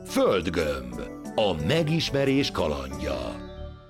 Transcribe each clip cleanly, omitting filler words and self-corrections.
Földgömb. A megismerés kalandja.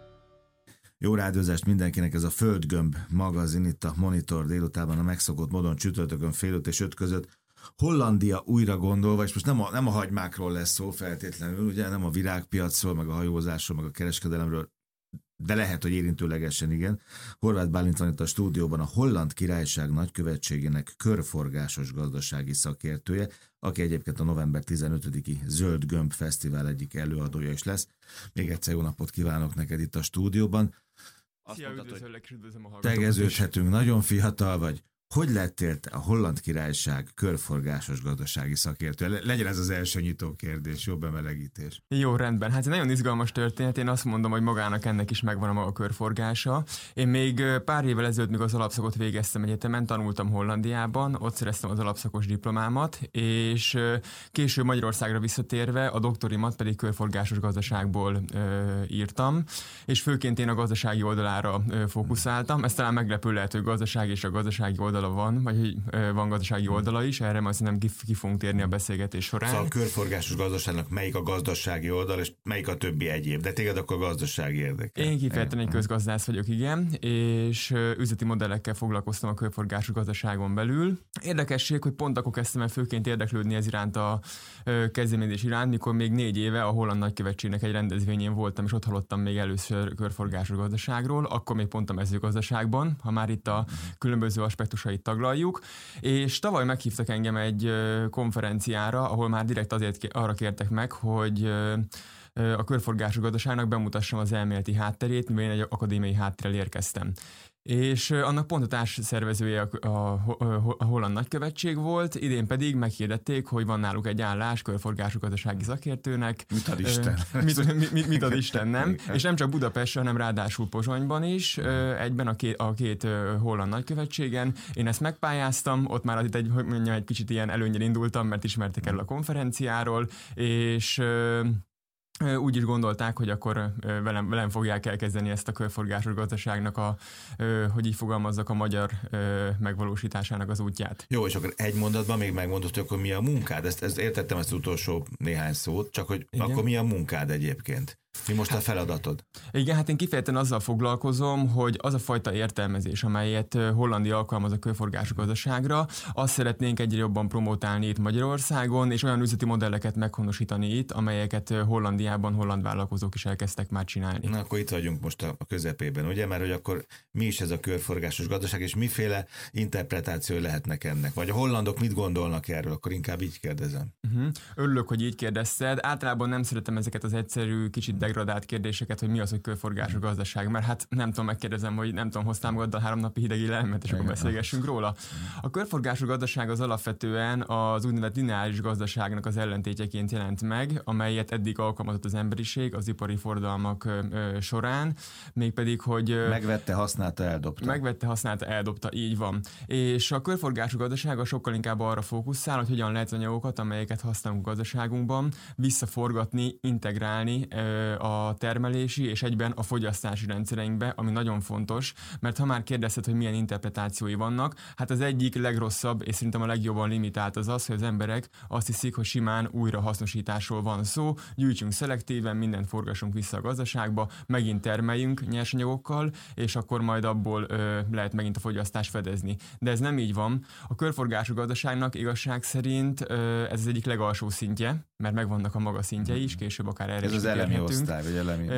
Jó rádiózást mindenkinek, ez a Földgömb magazin itt a Monitor délutánban a megszokott módon csütörtökön 4:30 és 5 között. Hollandia újra gondolva, és most nem a hagymákról lesz szó feltétlenül, ugye nem a virágpiacról, meg a hajózásról, meg a kereskedelemről, de lehet, hogy érintőlegesen igen. Horváth Bálint van itt a stúdióban, a Holland Királyság Nagykövetségének körforgásos gazdasági szakértője, aki egyébként a november 15-i Zöld Gömb Fesztivál egyik előadója is lesz. Még egyszer jó napot kívánok neked itt a stúdióban. Szia, üdvözöllek, és üdvözlöm a hallgatókat. Tegeződhetünk, nagyon fiatal vagy. Hogy lettél te a Holland Királyság körforgásos gazdasági szakértő? Legyen ez az első nyitó kérdés, jó bemelegítés. Jó, rendben. Hát ez nagyon izgalmas történet. Én azt mondom, hogy magának ennek is megvan a maga körforgása. Én még pár évvel ezelőtt, mikor az alapszakot végeztem egyetemen, tanultam Hollandiában, ott szereztem az alapszakos diplomámat, és később Magyarországra visszatérve a doktorimat pedig körforgásos gazdaságból írtam, és főként én a gazdasági oldalára fókuszáltam. Ez talán meglepő lehet, hogy gazdaság és a gazdasági oldala van, vagy hogy van gazdasági oldala is, erre majd szerintem ki fogunk térni a beszélgetés során. Szóval a körforgásos gazdaságnak melyik a gazdasági oldal, és melyik a többi egyéb, de téged akkor gazdasági érdekel. Én kifejezetten egy közgazdász vagyok, igen, és üzleti modellekkel foglalkoztam a körforgásos gazdaságon belül. Érdekesség, hogy pont akkor kezdtem el főként érdeklődni ez iránt a kezdeményezés iránt, mikor még 4 éve a Holland Nagykövetségnek egy rendezvényén voltam, és ott hallottam még először körforgásos gazdaságról, akkor még pont a mezőgazdaságban, ha már itt a különböző aspektusait taglaljuk, és tavaly meghívtak engem egy konferenciára, ahol már direkt azért arra kértek meg, hogy a körforgásos gazdaságnak bemutassam az elméleti hátterét, mivel én egy akadémiai háttérrel érkeztem. És annak pont a társszervezője a Holland Nagykövetség volt, idén pedig meghirdették, hogy van náluk egy állás körforgásos gazdasági szakértőnek. Mit ad Isten? Mit ad Isten, nem? És nem csak Budapesten, hanem ráadásul Pozsonyban is, egyben a két Holland Nagykövetségen. Én ezt megpályáztam, ott már itt egy kicsit ilyen előnnyel indultam, mert ismertek erről a konferenciáról, és úgy is gondolták, hogy akkor velem fogják elkezdeni ezt a körforgásos gazdaságnak hogy így fogalmazzak, a magyar megvalósításának az útját. Jó, és akkor egy mondatban még megmondod, hogy akkor mi a munkád? Ezt értettem, ezt utolsó néhány szót, csak hogy igen. Akkor mi a munkád egyébként? Mi most a feladatod? Igen, hát én kifejezetten azzal foglalkozom, hogy az a fajta értelmezés, amelyet Hollandia alkalmaz a körforgásos gazdaságra, azt szeretnénk egyre jobban promotálni itt Magyarországon, és olyan üzleti modelleket meghonosítani itt, amelyeket Hollandiában holland vállalkozók is elkezdtek már csinálni. Na, akkor itt vagyunk most a közepében, ugye? Mert hogy akkor mi is ez a körforgásos gazdaság, és miféle interpretáció lehetnek ennek? Vagy a hollandok mit gondolnak erről? Akkor inkább így kérdezem. Örülök, hogy így kérdezted. Általában nem szeretem ezeket az egyszerű, kicsit degradált kérdéseket, hogy mi az, hogy körforgásos gazdaság, mert hát nem tudom, megkérdezem, hogy nem tudom, hoztál magaddal 3 napi hideg élelmet, és akkor beszélgessünk róla. A körforgásos gazdaság az alapvetően az úgynevezett lineáris gazdaságnak az ellentétjeként jelent meg, amelyet eddig alkalmazott az emberiség az ipari forradalmak során, mégpedig, hogy megvette, használta, eldobta, így van. És a körforgásos gazdaság sokkal inkább arra fókuszál, hogy hogyan lehet az anyagokat, amelyeket használunk a gazdaságunkban, visszaforgatni, integrálni a termelési és egyben a fogyasztási rendszereinkbe, ami nagyon fontos, mert ha már kérdezted, hogy milyen interpretációi vannak, hát az egyik legrosszabb, és szerintem a legjobban limitált az, hogy az emberek azt hiszik, hogy simán újrahasznosításról van szó, gyűjtsünk szelektíven, mindent forgassunk vissza a gazdaságba, megint termeljünk nyersanyagokkal, és akkor majd abból lehet megint a fogyasztást fedezni. De ez nem így van. A körforgásos gazdaságnak igazság szerint ez az egyik legalsó szintje, mert megvannak a maga szintjei is, később akár erre ez az elemi osztály, vagy elemi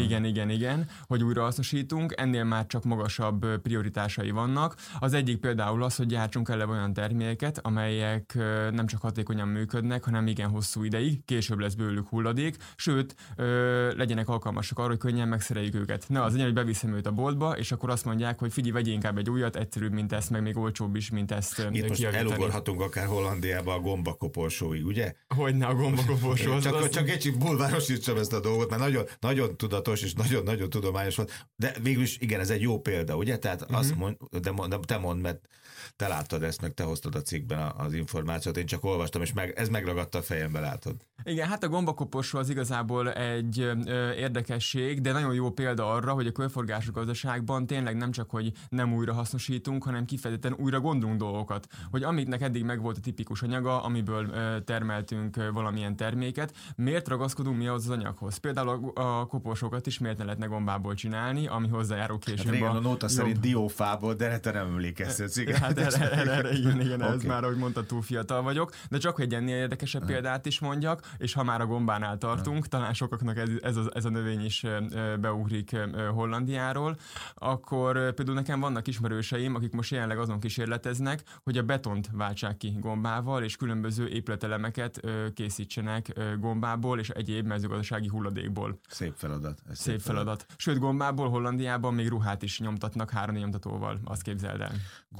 igen, hogy újrahasznosítunk, ennél már csak magasabb prioritásai vannak. Az egyik például az, hogy gyártsunk eleve olyan termékeket, amelyek nem csak hatékonyan működnek, hanem igen hosszú ideig, később lesz belőlük hulladék, sőt, legyenek alkalmasak arra, hogy könnyen megszereljük őket. Ne az legyen, hogy beviszem őt a boltba, és akkor azt mondják, hogy figyelj, vegyél inkább egy újat, egyszerűbb, mint ezt, meg még olcsóbb is, mint ezt itt most kiavítani. elugorhatunk akár Hollandiába a gombakoporsóig, ugye? Hogyne a gombakoporsó. Csak egy kicsit bulvárosítsam ezt a dolgot, mert nagyon, nagyon tudatos és nagyon-nagyon tudományos volt. De végülis igen, ez egy jó példa, ugye? Tehát azt mond, de te mondd, mert te láttad ezt, meg te hoztad a cikkben az információt, én csak olvastam, és ez megragadta a fejembe, látod. Igen, hát a gombakoporsó az igazából egy érdekesség, de nagyon jó példa arra, hogy a körforgásos gazdaságban tényleg nem csak, hogy nem újra hasznosítunk, hanem kifejezetten újra gondolunk dolgokat. Hogy amiknek eddig megvolt a tipikus anyaga, amiből termeltünk valamilyen terméket, miért ragaszkodunk mi az anyaghoz? Például a koporsókat is miért ne lehetne gombából csinálni, ami hozzájárul később. Hát régen a nóta szerint diófából, de te nem emlékeztetsz. Hát igen, ez már, ahogy mondta, túl fiatal vagyok, de csak hogy ennél érdekesebb példát is mondjak, és ha már a gombánál tartunk, talán sokaknak ez a növény is beugrik Hollandiáról, akkor például nekem vannak ismerőseim, akik most jelenleg azon kísérleteznek, hogy a betont váltsák ki gombával, és különböző épületelemeket készítsenek gombából és egyéb mezőgazdasági hulladékból. Szép feladat. Szép feladat. Sőt, gombából Hollandiában még ruhát is nyomtatnak 3D nyomtatóval, azt képzeld el.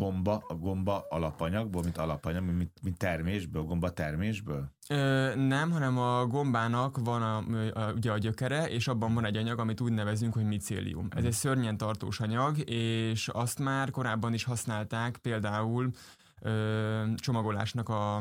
A gomba alapanyagból, mint termésből, gomba termésből? Nem, hanem a gombának van ugye a gyökere, és abban van egy anyag, amit úgy nevezünk, hogy micélium. Ez egy szörnyen tartós anyag, és azt már korábban is használták például csomagolásnak a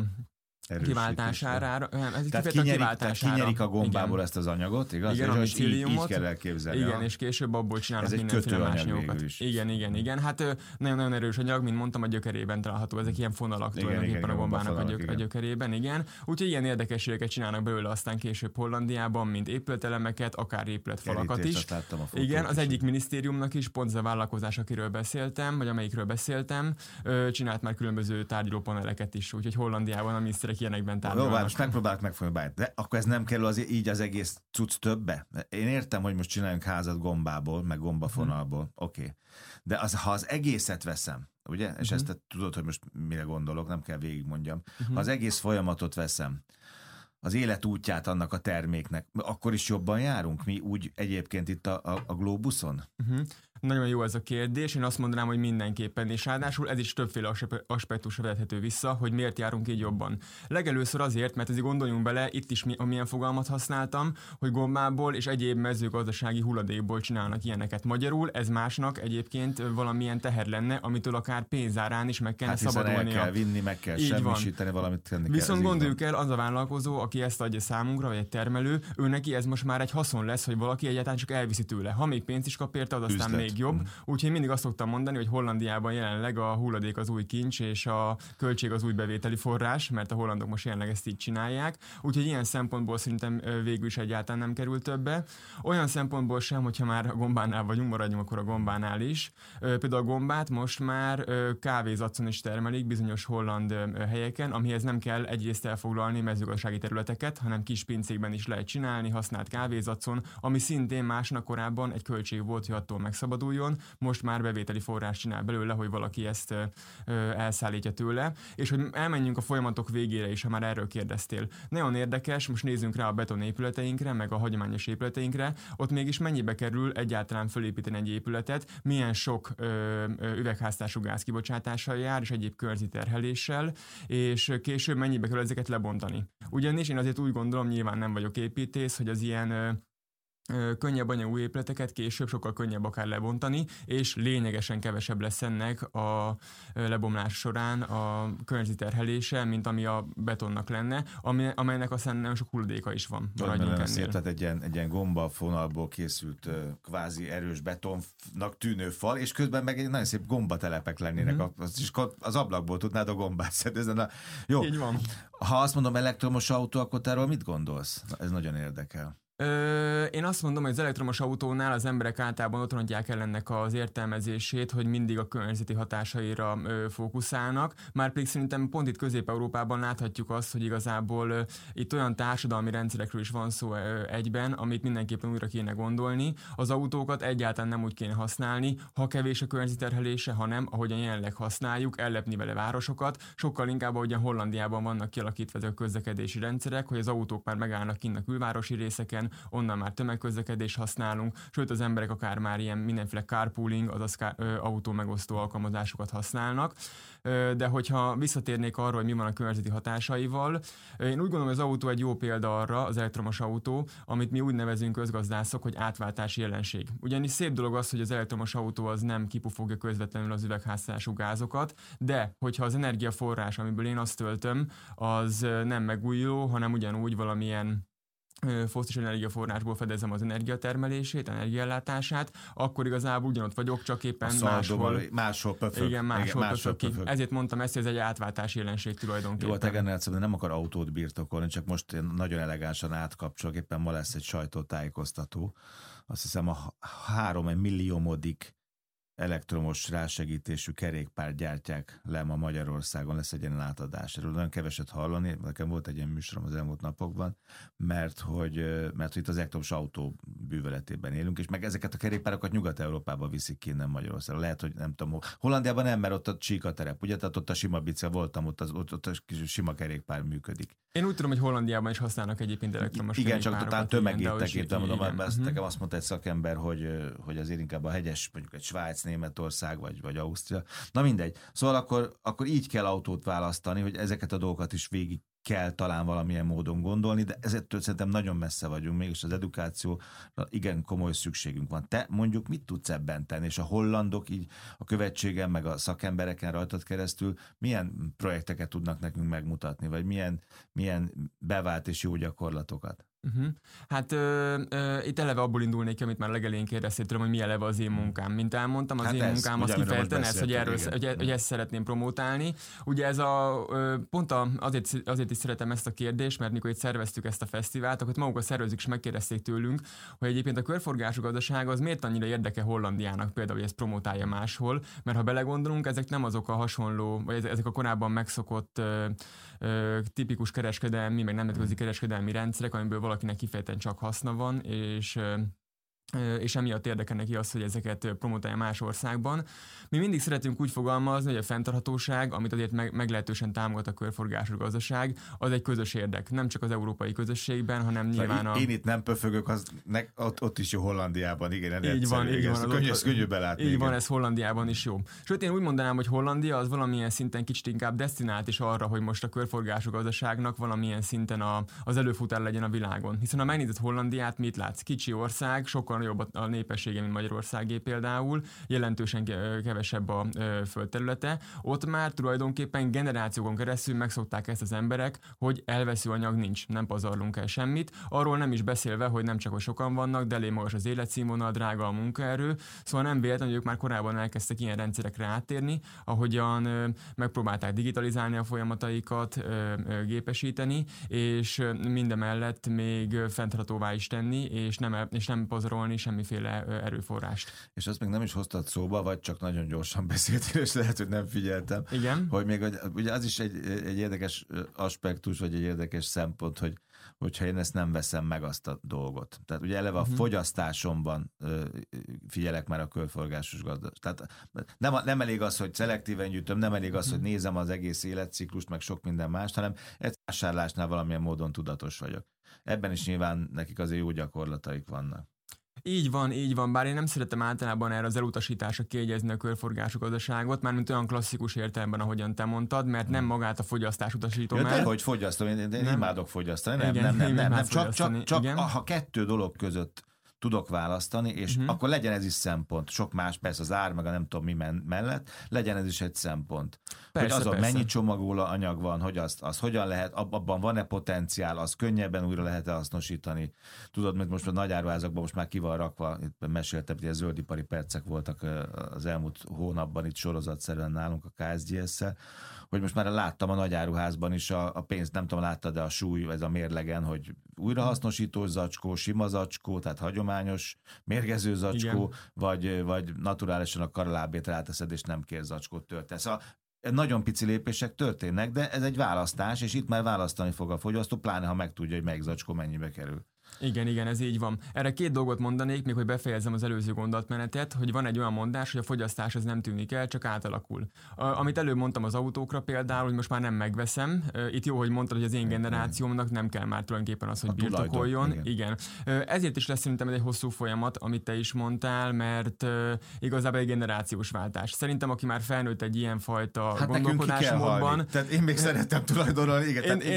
kiváltására. Tehát kinyerik a gombából ezt az anyagot, igaz? Igen, a micéliumot. Így kell elképzelni. Igen, és később abból csinálnak mindenféle más anyagokat. Igen. Hát nagyon-nagyon erős anyag, mint mondtam, a gyökerében található. Ezek ilyen fonalak tulajdonképpen a gombának a gyökerében, igen. Úgyhogy ilyen érdekességeket csinálnak belőle aztán később Hollandiában, mint épületelemeket, akár épületfalakat is. Igen, az egyik minisztériumnak is, pont ez a vállalkozás, akiről beszéltem, vagy amelyikről beszéltem, csinált már különböző tárgyalópaneleket is, úgyhogy Hollandiában a miniszterek ilyenekben tárgyalnak. Jó, most megpróbálok megfogni, de akkor ez nem kerül így az egész cucc többe? Én értem, hogy most csináljunk házat gombából, meg gombafonalból, oké. De ha az egészet veszem, ugye? És ezt te tudod, hogy most mire gondolok, nem kell végigmondjam. Ha az egész folyamatot veszem, az életútját annak a terméknek, akkor is jobban járunk mi úgy egyébként itt a Globuson? Nagyon jó ez a kérdés, én azt mondanám, hogy mindenképpen, és ráadásul ez is többféle aspektusra vezethető vissza, hogy miért járunk így jobban. Legelőször azért, mert azért gondoljunk bele, itt is milyen fogalmat használtam, hogy gombából és egyéb mezőgazdasági hulladékból csinálnak ilyeneket. Magyarul ez másnak egyébként valamilyen teher lenne, amitől akár pénzárán is meg kellene szabadulnia. El kell vinni, meg kell semmisíteni, valamit tenni kell. Viszont gondoljuk el, az a vállalkozó, aki ezt adja számunkra, vagy egy termelő, ő neki ez most már egy haszon lesz, hogy valaki egyáltalán csak elviszi tőle. Ha még pénzt is kap érte, az aztán még jobb. Úgyhogy mindig azt szoktam mondani, hogy Hollandiában jelenleg a hulladék az új kincs, és a költség az új bevételi forrás, mert a hollandok most jelenleg ezt így csinálják. Úgyhogy ilyen szempontból szerintem végül is egyáltalán nem kerül többe. Olyan szempontból sem, hogyha már a gombánál vagyunk, maradjunk akkor a gombánál is. Például a gombát most már kávézacon is termelik bizonyos holland helyeken, amihez nem kell egyrészt elfoglalni mezőgazdasági területeket, hanem kis pincékben is lehet csinálni, használt kávézacon, ami szintén másnak korábban egy költség volt, hogy attól megszabaduljon, most már bevételi forrás csinál belőle, hogy valaki ezt elszállítja tőle, és hogy elmenjünk a folyamatok végére is, ha már erről kérdeztél. Nagyon érdekes, most nézzünk rá a betonépületeinkre, meg a hagyományos épületeinkre, ott mégis mennyibe kerül egyáltalán fölépíteni egy épületet, milyen sok üvegháztású gáz kibocsátással jár, és egyéb környezeti és később mennyibe kerül ezeket lebontani. Ugyanis én azért úgy gondolom, nyilván nem vagyok építész, hogy az ilyen könnyebb anyagú épületeket később sokkal könnyebb akár lebontani, és lényegesen kevesebb lesz ennek a lebomlás során a környezeti terhelése, mint ami a betonnak lenne, amelynek aztán nagyon sok hulladéka is van. Tehát egy ilyen gombafonalból készült kvázi erős betonnak tűnő fal, és közben meg egy nagyon szép gombatelepek lennének. Az ablakból tudnád a gombát szedni. Jó. Így van. Ha azt mondom elektromos autó, akkor te erről mit gondolsz? Ez nagyon érdekel. Én azt mondom, hogy az elektromos autónál az emberek általában ott rontják el ennek az értelmezését, hogy mindig a környezeti hatásaira fókuszálnak. Márpedig szerintem pont itt Közép-Európában láthatjuk azt, hogy igazából itt olyan társadalmi rendszerekről is van szó egyben, amit mindenképpen újra kéne gondolni. Az autókat egyáltalán nem úgy kéne használni, ha kevés a környezeti terhelése, hanem ahogyan jelenleg használjuk, ellepni vele városokat. Sokkal inkább, ahogyan Hollandiában vannak kialakítva a közlekedési rendszerek, hogy az autók már megállnak kint a külvárosi részeken, esetben, onnan már tömegközlekedést használunk, sőt az emberek akár már ilyen mindenféle carpooling, azaz autó megosztó alkalmazásokat használnak. De hogyha visszatérnék arra, hogy mi van a környezeti hatásaival, én úgy gondolom, hogy az autó egy jó példa arra, az elektromos autó, amit mi úgy nevezünk közgazdászok, hogy átváltási jelenség. Ugyanis szép dolog az, hogy az elektromos autó az nem kipufogja közvetlenül az üvegházhatású gázokat, de hogyha az energiaforrás, amiből én azt töltöm, az nem megújuló, hanem ugyanúgy valamilyen fosszilis energiaforrásból fedezem az energiatermelését, energiaellátását, akkor igazából ugyanott vagyok, csak éppen máshol pöfög. Igen, máshol pöfög. Ezért mondtam ezt, hogy ez egy átváltási jelenség tulajdonképpen. Jó, a te generációban nem akar autót birtokolni, csak most én nagyon elegánsan átkapcsolok, éppen ma lesz egy sajtótájékoztató. Azt hiszem a 3 milliómodik elektromos rásegítésű kerékpár gyártják le ma Magyarországon, lesz egy ilyen átadás. Erről nagyon keveset hallani, nekem volt egy ilyen műsorom az elmúlt napokban, mert hogy itt az elektromos autó bűvöletében élünk, és meg ezeket a kerékpárokat Nyugat-Európába viszik ki innen Magyarországon. Lehet, hogy nem tudom, Hollandiában nem, mert ott a csíkaterep, ugye? Tehát ott a sima bicikl, voltam, ott a sima kerékpár működik. Én úgy tudom, hogy Hollandiában is használnak egyébként elektromos kerékpárokat. Igen, csak talán tömegértekét, mondom, nekem azt mondta egy szakember, hogy azért inkább a hegyes, mondjuk egy Svájc, Németország vagy Ausztria. Na mindegy. Szóval akkor így kell autót választani, hogy ezeket a dolgokat is végig kell talán valamilyen módon gondolni, de ezért szerintem nagyon messze vagyunk, mégis az edukációra igen komoly szükségünk van. Te mondjuk mit tudsz ebben tenni, és a hollandok így a követségen, meg a szakembereken rajtad keresztül milyen projekteket tudnak nekünk megmutatni, vagy milyen bevált és jó gyakorlatokat? Hát itt eleve abból indulnék ki, amit már legelén kérdeztél tőlem, hogy mi eleve az én munkám. Mint elmondtam, az én munkám az kifejezetten ez, hogy ezt szeretném promótálni. Ugye ez azért is szeretem ezt a kérdést, mert mikor itt szerveztük ezt a fesztivált, akkor maguk a szervezők is megkérdezték tőlünk, hogy egyébként a körforgású gazdaság az miért annyira érdeke Hollandiának például, hogy ezt promotálja máshol, mert ha belegondolunk, ezek nem azok a hasonló, vagy ezek a korábban megszokott tipikus kereskedelmi, meg nemzetközi kereskedelmi rendszerek, amiből valakinek kifejezetten csak haszna van, és emiatt érdekel neki az, hogy ezeket promotálja más országban. Mi mindig szeretünk úgy fogalmazni, hogy a fenntarthatóság, amit azért meglehetősen támogat a körforgású gazdaság, az egy közös érdek. Nem csak az európai közösségben, hanem nyilván Én itt nem pöfögök, ott is jó Hollandiában, igen. Így van. Könnyű belátni. Így van, ez Hollandiában is jó. Sőt, én úgy mondanám, hogy Hollandia az valamilyen szinten kicsit inkább desztinált is arra, hogy most a körforgású gazdaságnak valamilyen szinten az előfutár legyen a világon. Hiszen ha megnézed Hollandiát, mit látsz? Kicsi ország, sokkal nagyobb a népessége, mint Magyarországé például, jelentősen kevesebb a földterülete. Ott már tulajdonképpen generációkon keresztül megszokták ezt az emberek, hogy elvesző anyag nincs, nem pazarlunk el semmit. Arról nem is beszélve, hogy nem csak hogy sokan vannak, de elég magas az életszínvonal, drága a munkaerő, szóval nem véletlen, hogy ők már korábban elkezdtek ilyen rendszerekre áttérni, ahogyan megpróbálták digitalizálni a folyamataikat, gépesíteni, és mindemellett még fenntarthatóvá is tenni, és nem pazarolni semmiféle erőforrást. És azt még nem is hoztad szóba, vagy csak nagyon gyorsan beszéltél, és lehet, hogy nem figyeltem. Igen. Hogy még ugye az is egy érdekes aspektus, vagy egy érdekes szempont, hogyha én ezt nem veszem meg azt a dolgot. Tehát ugye eleve a fogyasztásomban figyelek már a körforgásos gazdaságot. Tehát nem elég az, hogy szelektíven gyűjtöm, nem elég az, hogy nézem az egész életciklust, meg sok minden mást, hanem egy vásárlásnál valamilyen módon tudatos vagyok. Ebben is nyilván nekik azért jó gyakorlataik vannak. Így van, bár én nem szeretem általában erre az elutasításra kiegyezni a körforgású gazdaságot, mármint olyan klasszikus értelemben, ahogyan te mondtad, mert nem magát a fogyasztást utasítom el. Hogy fogyasztom, én imádok fogyasztani, nem. Csak ha kettő dolog között tudok választani, és akkor legyen ez is szempont. Sok más, persze az ár, meg a nem tudom mi mellett, legyen ez is egy szempont. Persze, hogy azon mennyi csomagoló anyag van, hogy az hogyan lehet, abban van-e potenciál, az könnyebben újra lehet-e hasznosítani. Tudod, mert most a nagyáruházakban most már ki van rakva, itt meséltem, hogy a zöldipari percek voltak az elmúlt hónapban itt sorozatszerűen nálunk a KSGS-szel, hogy most már láttam a nagyáruházban is a pénzt, nem tudom, láttad, de a súly, ez a mérlegen, hogy újrahasznosítós zacskó, sima zacskó, tehát hagyományos mérgező zacskó, vagy naturálisan a karalábét ráteszed, és nem kér zacskót töltesz. Szóval nagyon pici lépések történnek, de ez egy választás, és itt már választani fog a fogyasztó, pláne ha megtudja, hogy melyik zacskó mennyibe kerül. Igen, ez így van. Erre 2 dolgot mondanék, még hogy befejezzem az előző gondolatmenetet, hogy van egy olyan mondás, hogy a fogyasztás az nem tűnik el, csak átalakul. Amit előbb mondtam az autókra például, hogy most már nem megveszem. Itt jó, hogy mondtad, hogy az én generációmnak nem kell már tulajdonképpen az, hogy birtokoljon. Igen. Ezért is lesz szerintem egy hosszú folyamat, amit te is mondtál, mert igazából egy generációs váltás. Szerintem, aki már felnőtt egy ilyen fajta gondolkodásmódban. Tehát én még szeretem tulajdonolni.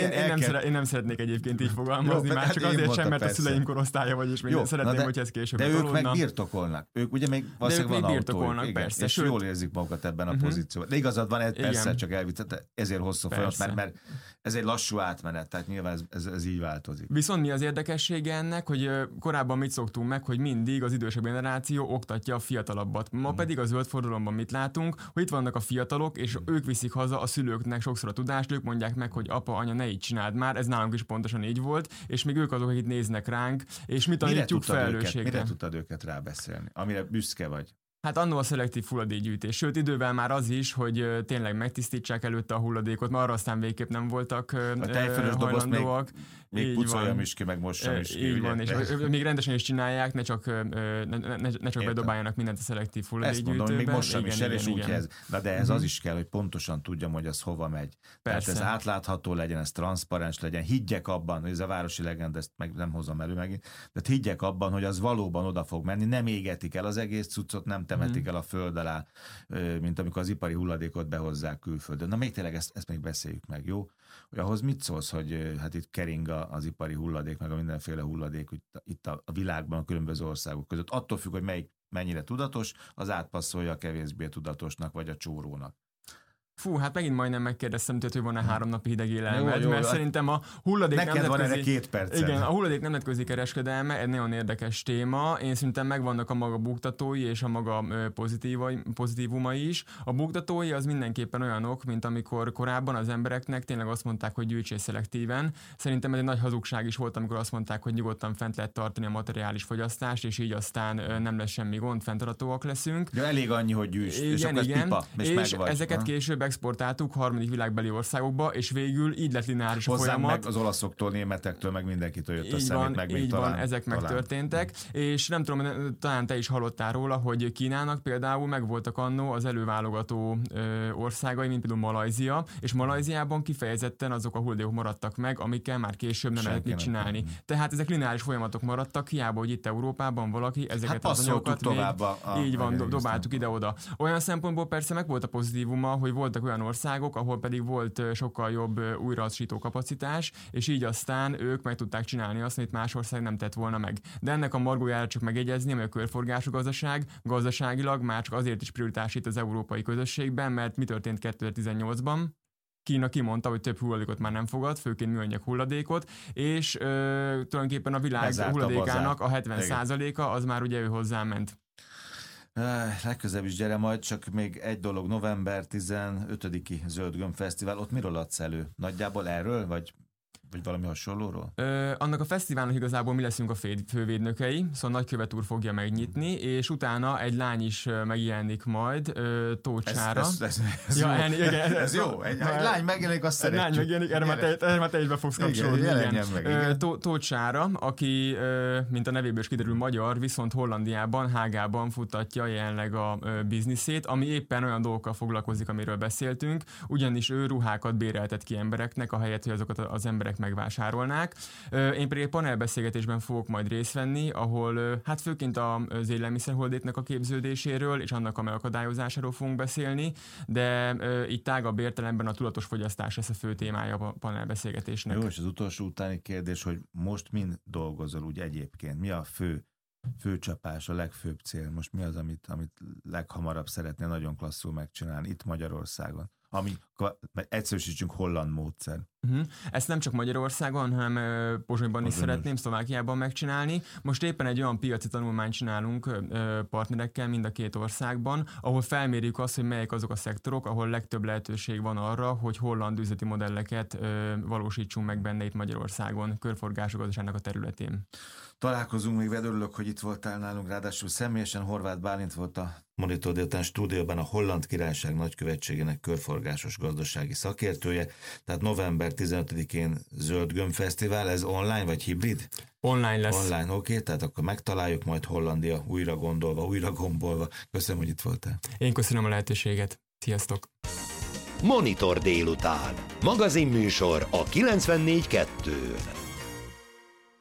Én nem szeretnék egyébként így fogalmazni, már csak azért sem, mert a szüleim korosztálya vagy, és minden szeretném, hogy ez később de ők meg birtokolnak. Ők ugye még valószínűleg van birtokolnak, persze. És jól érzik magukat ebben a pozícióban. De igazad van, persze csak elvitt, ezért hosszú folyamat, mert ez egy lassú átmenet, tehát nyilván ez így változik. Viszont mi az érdekessége ennek, hogy korábban mit szoktunk meg, hogy mindig az idősebb generáció oktatja a fiatalabbat. Ma pedig a zöld forradalomban mit látunk, hogy itt vannak a fiatalok, és ők viszik haza a szülőknek sokszor a tudást, ők mondják meg, hogy apa, anya, ne így csináld már, ez nálunk is pontosan így volt, és még ők azok, akik néznek ránk, és mi tanítjuk felelősségre. Mire tudtad őket rábeszélni? Amire büszke vagy? Hát annó a szelektív hulladékgyűjtés. Sőt, idővel már az is, hogy tényleg megtisztítsák előtte a hulladékot, mert arra aztán végképp nem voltak hajlandóak. Még pucoljam is ki, meg mossam is ki. Így van, és még rendesen is csinálják, ne csak bedobáljanak mindent a szelektív hulladékgyűjtőbe. Ezt mondom, még mossam is el, és úgy helyez. De ez az is kell, hogy pontosan tudjam, hogy az hova megy. Persze. Tehát ez átlátható legyen, ez transzparens legyen. Higgyek abban, hogy ez a városi legenda, ezt meg nem hozom elő megint, de higgyek abban, hogy az valóban oda fog menni, nem égetik el az egész cuccot, nem temetik el a föld alá, mint amikor az ipari hulladékot behozzák külföldön. Na még tényleg ezt még beszéljük meg, jó? Hogy ahhoz mit szólsz, hogy hát itt kering az ipari hulladék, meg a mindenféle hulladék itt a világban, a különböző országok között. Attól függ, hogy mennyire tudatos, az átpasszolja a kevésbé tudatosnak, vagy a csórónak. Fú, hát megint majdnem megkérdeztem tőled, hogy van-e 3 napi hideg élelmed, mert szerintem a hulladék neked van erre 2 perc. Igen, a hulladék nemzetközi kereskedelme egy nagyon érdekes téma. Én szerintem megvannak a maga buktatói és a maga pozitívumai is. A buktatói az mindenképpen olyanok, mint amikor korábban az embereknek tényleg azt mondták, hogy gyűjtsél szelektíven. Szerintem ez egy nagy hazugság is volt, amikor azt mondták, hogy nyugodtan fent lehet tartani a materiális fogyasztást, és így aztán nem lesz semmi gond, fenntarthatóak leszünk. De elég annyi, hogy gyűjts, igen, és pipa, és ezeket később exportáltuk harmadik világbeli országokba, és végül így lett lineáris a folyamat. Meg az olaszoktól, németektől, meg mindenkitől jött a szemét, meg még talán. Ezek megtörténtek, és nem tudom, talán te is hallottál róla, hogy Kínának például megvoltak annó az előválogató országai, mint például Malajzia, és Malajziában kifejezetten azok a hulladékok maradtak meg, amikkel már később nem lehet mit csinálni. Tehát ezek lineáris folyamatok maradtak, hiába, hogy itt Európában valaki ezeket az anyagokat így van, dobáltuk ide-oda. Olyan szempontból persze meg volt a pozitívuma, hogy voltak olyan országok, ahol pedig volt sokkal jobb újrahasznosító kapacitás, és így aztán ők meg tudták csinálni azt, amit más ország nem tett volna meg. De ennek a margójára csak megegyezni, hogy a körforgású gazdaság gazdaságilag már csak azért is prioritás itt az európai közösségben, mert mi történt 2018-ban? Kína kimondta, hogy több hulladékot már nem fogad, főként műanyag hulladékot, és tulajdonképpen a világ hulladékának a 70%-a az már ugye ő hozzáment. Legközelebb is gyere majd, csak még egy dolog, november 15-i Zöld Gömb Fesztivál, ott miről adsz elő? Nagyjából erről, vagy valami hasonlóról? Annak a fesztiválnak igazából mi leszünk a fővédnökei, szóval nagykövet úr fogja megnyitni, és utána egy lány is megjelenik majd Tócsára. Ez jó. Egy lány megjelenik, azt szeretjük. Lány megjelenik, erre már te is be fogsz kapcsolódni. Tócsára, aki, mint a nevéből is kiderül, magyar, viszont Hollandiában, Hágában futtatja jelenleg a bizniszét, ami éppen olyan dolgokkal foglalkozik, amiről beszéltünk, ugyanis ő ruhákat béreltet ki embereknek, ahelyett, hogy azokat az emberek megvásárolnák. Én pedig egy panelbeszélgetésben fogok majd részt venni, ahol hát főként az élelmiszerhulladéknak a képződéséről és annak a megakadályozásáról fogunk beszélni, de így tágabb értelemben a tudatos fogyasztás lesz a fő témája a panelbeszélgetésnek. Jó, és az utolsó utáni kérdés, hogy most mind dolgozol úgy egyébként? Mi a fő csapás, a legfőbb cél? Most mi az, amit leghamarabb szeretnél nagyon klasszul megcsinálni itt Magyarországon? Ami, egyszerűsítsünk, holland módszer. Ezt nem csak Magyarországon, hanem Pozsonyban is szeretném, Szlovákiában megcsinálni. Most éppen egy olyan piaci tanulmányt csinálunk partnerekkel mind a 2 országban, ahol felmérjük azt, hogy melyek azok a szektorok, ahol legtöbb lehetőség van arra, hogy holland üzleti modelleket valósítsunk meg benne itt Magyarországon, körforgású gazdaságnak a területén. Találkozunk még, örülök, hogy itt voltál nálunk, ráadásul személyesen Horváth Bálint volt a Monitor délután stúdióban a Holland Királyság nagykövetségének körforgású körforgásos gazdasági szakértője. Tehát november 15-én Zöld Gömb Fesztivál, ez online vagy hibrid? Online lesz. Online, oké, tehát akkor megtaláljuk majd Hollandia újra gondolva, újra gombolva. Köszönöm, hogy itt voltál. Én köszönöm a lehetőséget. Sziasztok! Monitor délután. Magazinműsor a 94.2-n.